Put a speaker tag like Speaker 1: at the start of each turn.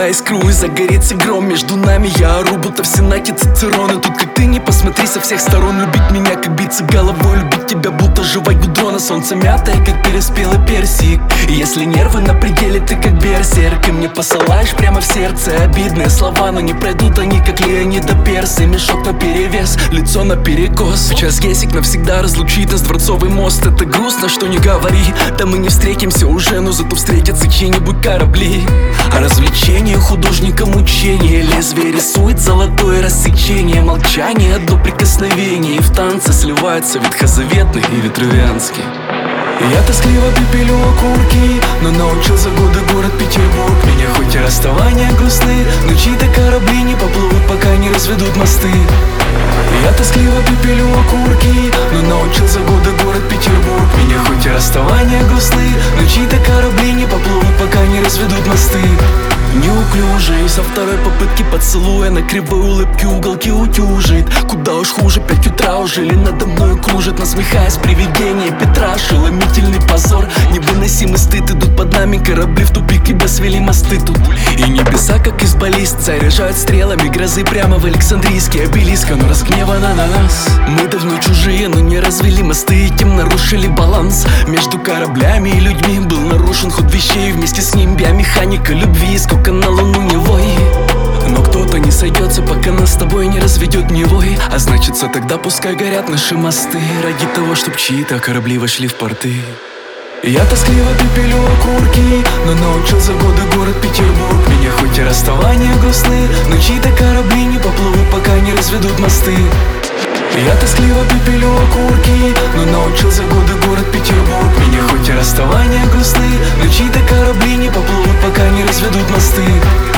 Speaker 1: когда искру и загорится гром между нами, я ору, будто в сенате Цицерона. Тут как ты не посмотри со всех сторон. Любить меня, как биться головой, любить тебя, будто жевать гудрона. Солнце мятое, как переспелый персик. И если нервы на пределе, ты как берсерк. И мне посылаешь прямо в сердце обидные слова, но не пройдут они, как Леонида Персы. Мешок наперевес, лицо наперекос. Сейчас Гесик навсегда разлучит нас, Дворцовый мост. Это грустно, что не говори. Да мы не встретимся уже, но зато встретятся чьи-нибудь корабли. А развлечение художника мучение. Лезвие рисует золотое рассечение. Молчание, одно прикосновение, и в танце сливается ветхозаветный и ветрувянский. Я тоскливо пепелю окурки, но научил за годы город Петербург. Меня хоть и расставания грустны, но чьи-то корабли не поплывут, пока не разведут мосты. Я тоскливо пепелю окурки, но научил за годы город Петербург. Меня хоть и расставания грустны, но чьи-то корабли не поплывут, пока не разведут мосты. Неуклюжий, со второй попытки поцелуя на кривой улыбке уголки утюжит. Куда уж хуже, 5 утра уже ли надо мной кружит, насмехаясь привидение Петра. Ошеломительный позор, невыносимый стыд. Идут под нами корабли в тупик, и свели мосты тут. И небеса, как из баллист, заряжают стрелами грозы прямо в Александрийский обелиск. Оно разгневано на нас. Мы давно чужие, но не развели мосты, и тем нарушили баланс между кораблями и людьми. Был нарушен ход вещей, вместе с ним биомеханика любви. Сколько на луну не вой, но кто-то не сойдется, пока нас с тобой не разведет Невой. А значится, тогда пускай горят наши мосты, ради того, чтоб чьи-то корабли вошли в порты. Я тоскливо пепелю окурки, но научил за годы город Петербург. Меня хоть и расставания грустны, но чьи-то корабли не поплывут, пока не разведут мосты. Я тоскливо пепелю окурки, но научил за годы город Петербург. Меня хоть и расставания грустны, но чьи-то корабли не поплывут, пока не разведут мосты.